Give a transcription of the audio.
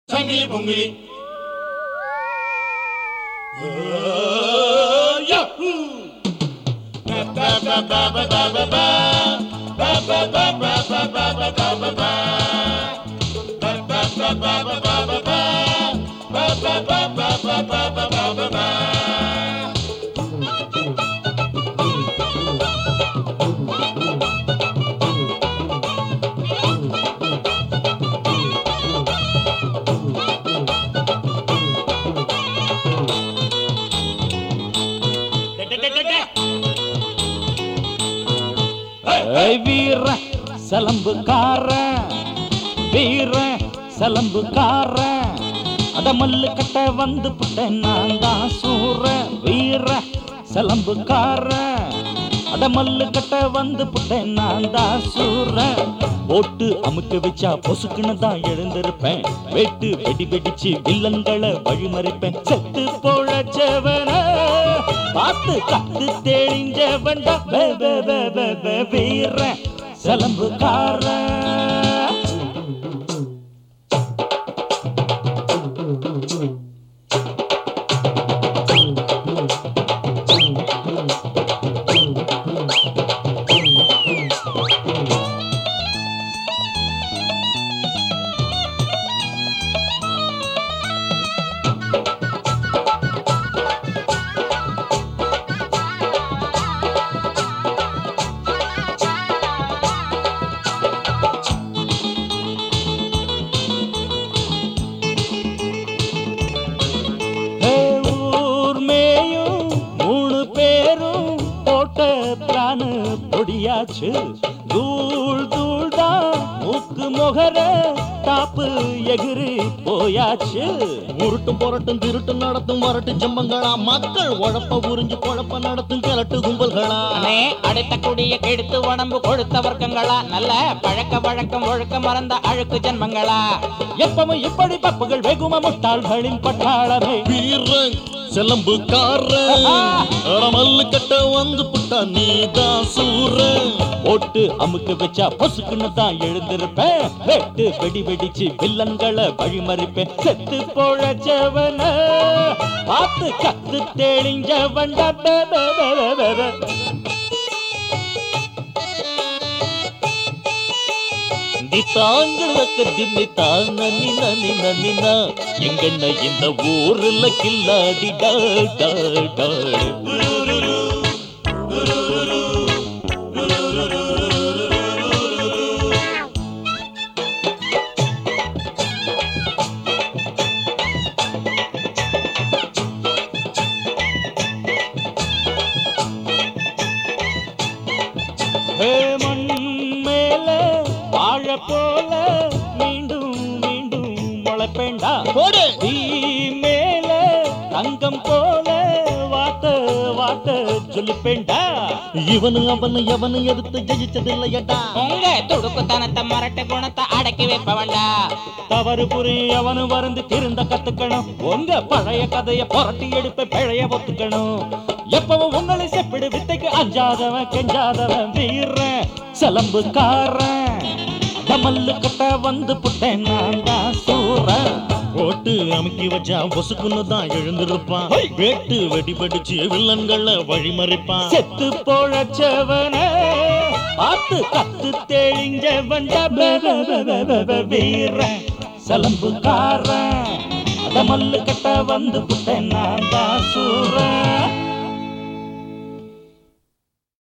சங்கிலி பொங்கிலி வீர சலம்புக்கார வீர சலம்புக்கார அடமல்லு கட்ட வந்து புட்டேன் நான் தான் சூர வீர சலம்புக்கார அடமல்லு கட்ட வந்து புட்டேன் நான் தான் சூர போட்டு அமுக்க வச்சா பொசுக்குன்னு தான் எழுந்திருப்பேன் வெட்டு வெடி வெடிச்சு வில்லங்களை வழிமறிப்பேன் செத்து பொழச்சவன பார்த்து கத்து தெளிஞ்சவன் வீர சலம்புக்கார பொடியாச்சு தூள் தூள் தான் மூக்கு முகர தாப்பு எகிரி போயாச்சு உருட்டும் புரட்டும் திருட்டும் நடத்தும் வரட்டு ஜம்பங்களா மக்கள் உழப்ப உறிஞ்சு குழப்ப நடத்தும் கிழட்டு கும்பல்களா அடுத்த குடிய கெடுத்து உடம்பு கொழுத்த வர்க்கங்களா நல்ல பழக்க வழக்கம் ஒழுக்க மறந்த அழுக்கு ஜன்மங்களா எப்பவும் இப்படி பப்புகள் வெகும முட்டாள்களின் பட்டாளமே வீரன் செலம்புக்காரன் அடமல்லு கட்ட வந்து புட்டா நீதான் சூரன் போட்டு அமுக்க வச்சா பொசுக்குன்னு தான் எழுந்திருப்பேன் வெட்டு வெடி வெடிச்சு வில்லங்களை வழிமறிப்பேன் செத்து பொழச்சவன பார்த்து கத்து தெளிஞ்சவன் எங்கண்ண இந்த ஊர்ல கில்லாடி போல மீண்டும் மீண்டும் முளைப்பேண்டா தீ மேல தங்கம் போல வாட்ட வாட்ட சொல்லிப்பேண்டா இவனு அவனு எவனு எடுத்து ஜெயிச்சதில்லையடா உங்க துடுக்குத்தனத்தை மரட்டு குணத்தை அடக்கி வைப்பவன்டா தவறு புரி அவனு வருந்து திருந்த கத்துக்கணும் உங்க பழைய கதைய புரட்டி எடுப்ப பிழைய ஒத்துக்கணும் எப்பவும் உங்களை செப்பிடு வித்தைக்கு அஞ்சாதவன் கெஞ்சாதவன் வீர சலம்புக்காரன் மல்லு கட்ட வந்து புட்டேன் நான் தான் சூரன் போட்டு அமுக்கி வச்சா பொசுக்குன்னு தான் எழுந்திருப்பான் வெட்டு வெடி வெடிச்சு வில்லன்களை வழிமறிப்பான் செத்து பொழச்சவன பார்த்து கத்து தெளிஞ்சவன் வீர சலம்புக்காரன் அடமல்லு கட்ட வந்து புட்டேன் நான்